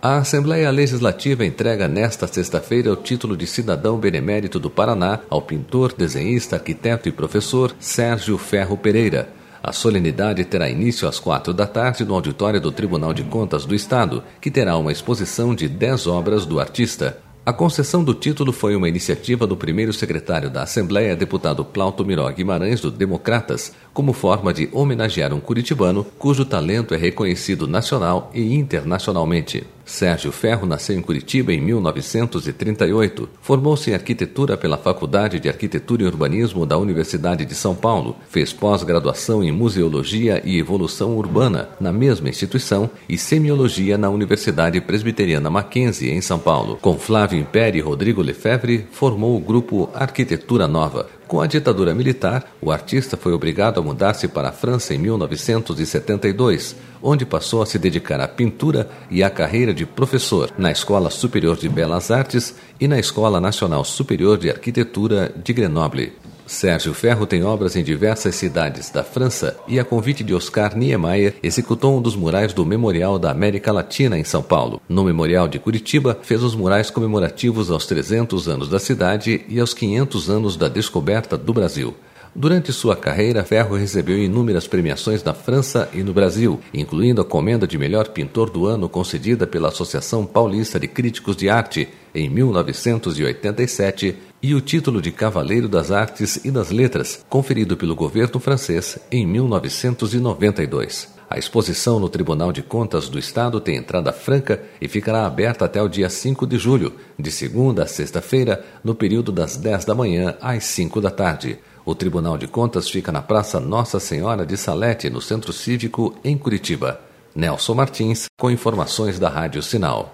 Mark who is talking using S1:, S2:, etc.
S1: A Assembleia Legislativa entrega nesta sexta-feira o título de cidadão benemérito do Paraná ao pintor, desenhista, arquiteto e professor Sérgio Ferro Pereira. A solenidade terá início às 16h no auditório do Tribunal de Contas do Estado, que terá uma exposição de 10 obras do artista. A concessão do título foi uma iniciativa do primeiro secretário da Assembleia, deputado Plauto Miró Guimarães, do Democratas, como forma de homenagear um curitibano cujo talento é reconhecido nacional e internacionalmente. Sérgio Ferro nasceu em Curitiba em 1938. Formou-se em arquitetura pela Faculdade de Arquitetura e Urbanismo da Universidade de São Paulo. Fez pós-graduação em Museologia e Evolução Urbana na mesma instituição e Semiologia na Universidade Presbiteriana Mackenzie, em São Paulo. Com Flávio Imperi e Rodrigo Lefebvre, formou o grupo Arquitetura Nova. Com a ditadura militar, o artista foi obrigado a mudar-se para a França em 1972, onde passou a se dedicar à pintura e à carreira de professor na Escola Superior de Belas Artes e na Escola Nacional Superior de Arquitetura de Grenoble. Sérgio Ferro tem obras em diversas cidades da França e, a convite de Oscar Niemeyer, executou um dos murais do Memorial da América Latina em São Paulo. No Memorial de Curitiba, fez os murais comemorativos aos 300 anos da cidade e aos 500 anos da descoberta do Brasil. Durante sua carreira, Ferro recebeu inúmeras premiações na França e no Brasil, incluindo a Comenda de Melhor Pintor do Ano concedida pela Associação Paulista de Críticos de Arte em 1987 e o título de Cavaleiro das Artes e das Letras, conferido pelo governo francês em 1992. A exposição no Tribunal de Contas do Estado tem entrada franca e ficará aberta até o dia 5 de julho, de segunda a sexta-feira, no período das 10 da manhã às 5 da tarde. O Tribunal de Contas fica na Praça Nossa Senhora de Salete, no Centro Cívico, em Curitiba. Nelson Martins, com informações da Rádio Sinal.